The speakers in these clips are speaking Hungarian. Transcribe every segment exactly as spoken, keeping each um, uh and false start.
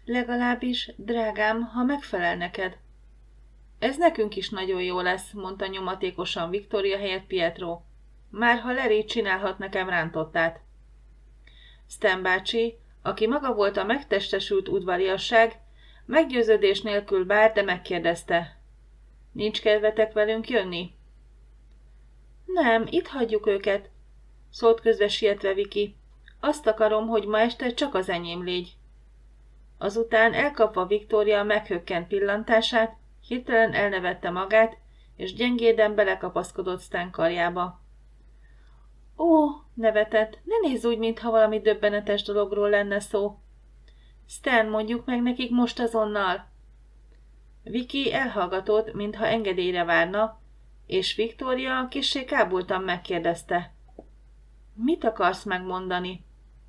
Legalábbis, drágám, ha megfelel neked. Ez nekünk is nagyon jó lesz, mondta nyomatékosan Viktória helyett Pietro. Már ha Larry csinálhat nekem rántottát. Stan bácsi, aki maga volt a megtestesült udvariasság, meggyőződés nélkül bár, de megkérdezte. Nincs kedvetek velünk jönni? Nem, itt hagyjuk őket, szólt közbe sietve Viki. Azt akarom, hogy ma este csak az enyém légy. Azután elkapva Viktória meghökkent pillantását, hirtelen elnevette magát, és gyengéden belekapaszkodott Stan karjába. Ó, nevetett, ne nézz úgy, mintha valami döbbenetes dologról lenne szó. Stan, mondjuk meg nekik most azonnal. Viki elhallgatott, mintha engedélyre várna, és Viktória kissé kábultan megkérdezte. Mit akarsz megmondani?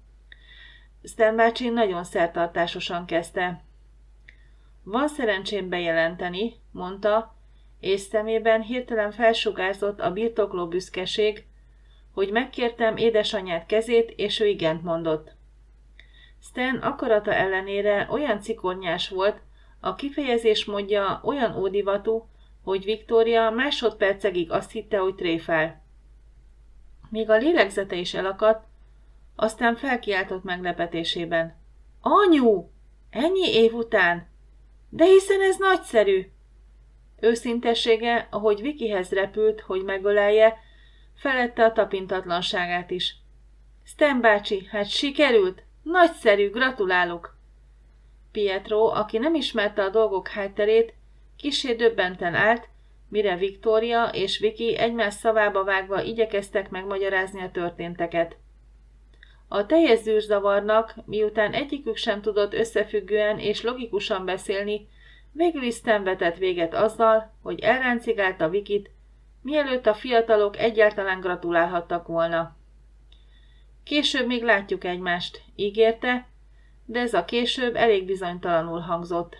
Stan bácsi nagyon szertartásosan kezdte. Van szerencsém bejelenteni, mondta, és szemében hirtelen felsugárzott a birtokló büszkeség, hogy megkértem édesanyád kezét, és ő igent mondott. Stan akarata ellenére olyan cikornyás volt, a kifejezés módja olyan ódivatú, hogy Viktória másodpercegig azt hitte, hogy tréfál. Még a lélegzete is elakadt, aztán felkiáltott meglepetésében. Anyu! Ennyi év után? De hiszen ez nagyszerű! Őszintessége, ahogy Vikihez repült, hogy megölelje, felette a tapintatlanságát is. Stan bácsi, hát sikerült! Nagyszerű, gratulálok! Pietro, aki nem ismerte a dolgok hátterét, kissé döbbenten állt, mire Viktória és Viki egymás szavába vágva igyekeztek megmagyarázni a történteket. A teljes zűrzavarnak, miután egyikük sem tudott összefüggően és logikusan beszélni, végül is Stan vetett véget azzal, hogy elráncigálta Vikit, mielőtt a fiatalok egyáltalán gratulálhattak volna. Később még látjuk egymást, ígérte, de ez a később elég bizonytalanul hangzott.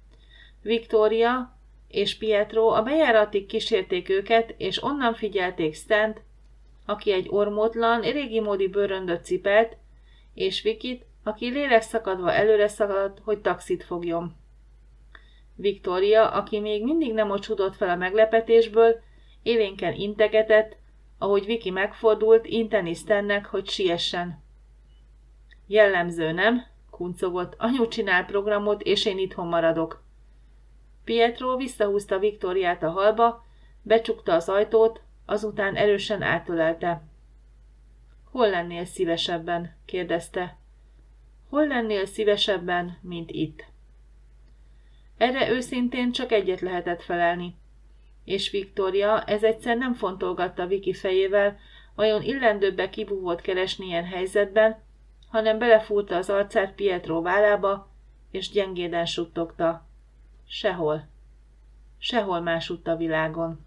Viktória és Pietro a bejáratig kísérték őket, és onnan figyelték Stant, aki egy ormótlan, régimódi bőröndöt cipelt, és Vikit, aki lélekszakadva előre szaladt, hogy taxit fogjon. Viktória, aki még mindig nem ocsudott fel a meglepetésből, élénken integetett, ahogy Viki megfordult, inteni Stannek, hogy siessen. Jellemző, nem? Kuncogott. Anyu csinál programot, és én itthon maradok. Pietro visszahúzta Viktóriát a hallba, becsukta az ajtót, azután erősen átölelte. Hol lennél szívesebben? kérdezte. Hol lennél szívesebben, mint itt? Erre őszintén csak egyet lehetett felelni. És Viktória ez egyszer nem fontolgatta Viki fejével, vajon illendőbbe kibúvót keresni ilyen helyzetben, hanem belefúrta az arcát Pietro vállába, és gyengéden suttogta. Sehol. Sehol másutt a világon.